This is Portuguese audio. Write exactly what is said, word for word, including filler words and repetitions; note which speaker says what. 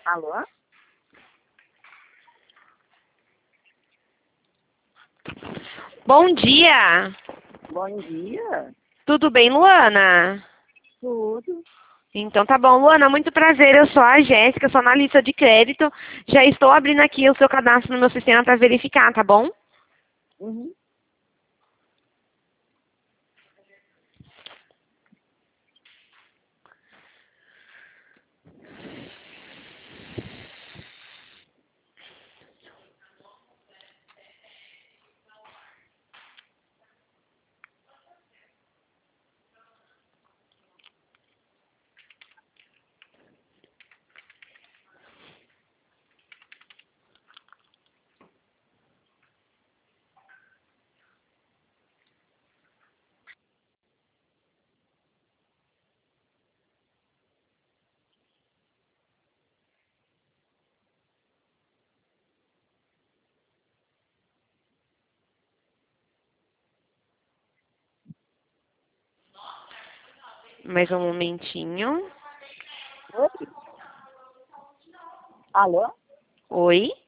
Speaker 1: Alô?
Speaker 2: Bom dia!
Speaker 1: Bom dia.
Speaker 2: Tudo bem, Luana?
Speaker 1: Tudo.
Speaker 2: Então tá bom, Luana, muito prazer. Eu sou a Jéssica, sou analista de crédito. Já estou abrindo aqui o seu cadastro no meu sistema para verificar, tá bom?
Speaker 1: Uhum.
Speaker 2: Mais um momentinho.
Speaker 1: Oi? Alô?
Speaker 2: Oi?